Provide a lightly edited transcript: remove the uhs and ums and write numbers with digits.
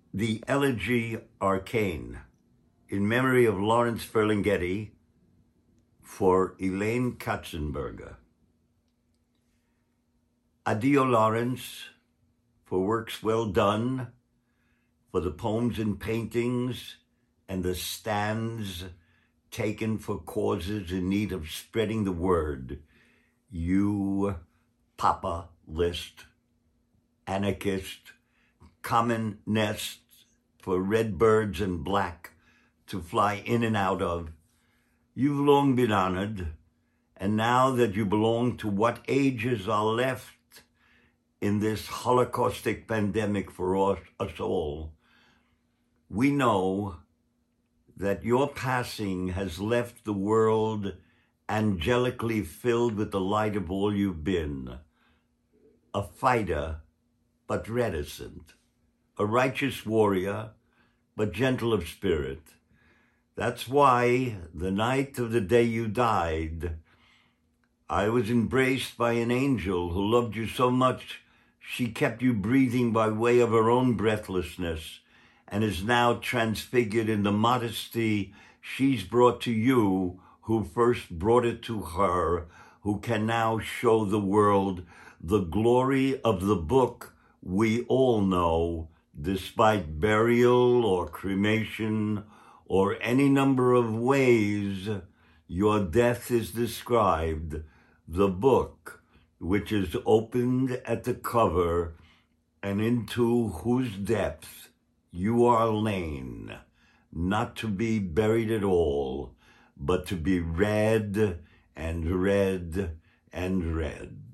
The Elegy Arcane, in memory of Lawrence Ferlinghetti, for Elaine Katzenberger. Addio, Lawrence, for works well done, for the poems and paintings and the stands taken for causes in need of spreading the word. You, Papa List, anarchist, common nests for red birds and black to fly in and out of. You've long been honored, and now that you belong to what ages are left in this holocaustic pandemic for us all, we know that your passing has left the world angelically filled with the light of all you've been. A fighter, but reticent. A righteous warrior, but gentle of spirit. That's why the night of the day you died, I was embraced by an angel who loved you so much she kept you breathing by way of her own breathlessness and is now transfigured in the modesty she's brought to you, who first brought it to her, who can now show the world the glory of the book we all know, despite burial or cremation or any number of ways your death is described, the book which is opened at the cover and into whose depths you are lain, not to be buried at all, but to be read and read and read.